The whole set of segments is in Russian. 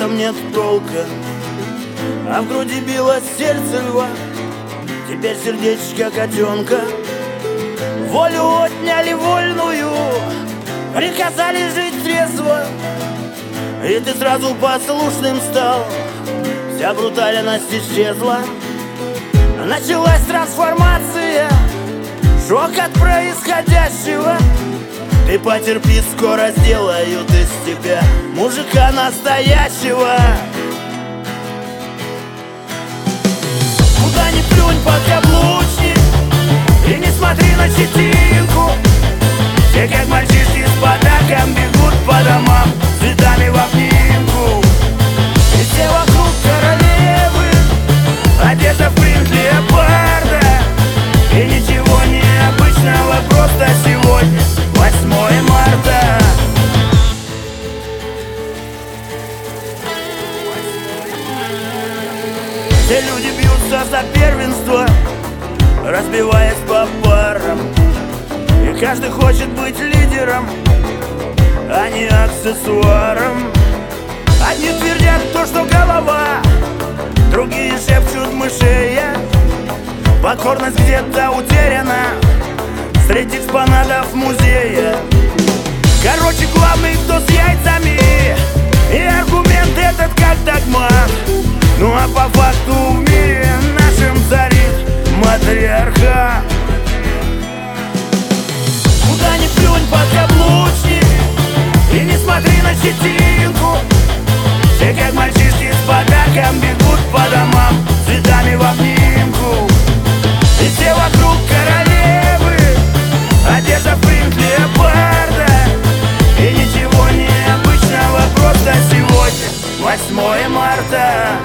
этом нет толка, а в груди билось сердце льва. Теперь сердечко котенка. Волю отняли вольную, приказали жить трезво, и ты сразу послушным стал. Вся брутальность исчезла. Началась трансформация, шок от происходящего. Ты потерпи, скоро сделают из тебя мужика настоящего. Куда ни плюнь, подкаблучник, и не смотри на щетинку. Все как мальчишки с подарком бегут по домам, цветами в обнимку. И все вокруг королевы, одежда в принт леопарда. И ничего необычного, просто сегодня 8 марта. Все люди бьются за первенство, разбиваясь по парам. И каждый хочет быть лидером, а не аксессуаром. Одни твердят то, что голова, другие шепчут мышея. Покорность где-то утеряна среди экспонатов музея. Короче, главный, кто с яйцами, и аргумент этот как догмат. Ну а по факту в мире нашем царит матриархат. Куда ни плюнь, подкаблучник, и не смотри на щетинку. Все как мальчишки с подарком бегут по домам, цветами в обнимку. И все вокруг королевы, одежда в принт леопарда. И ничего необычного, просто сегодня 8 марта.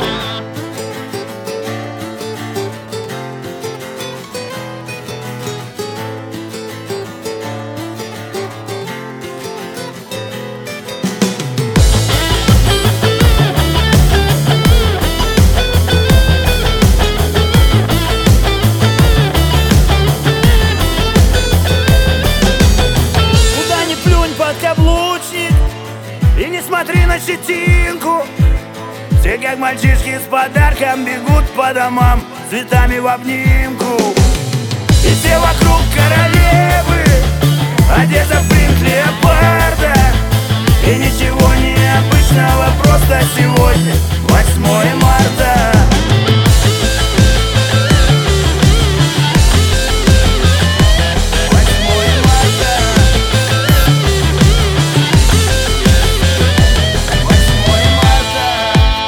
И не смотри на щетинку. Все как мальчишки с подарком бегут по домам, цветами в обнимку. И все вокруг королевы, одежда в принт леопарда. И ничего необычного, просто сегодня 8 марта.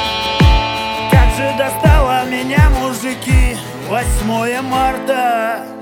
Достало меня, мужики, 8 марта.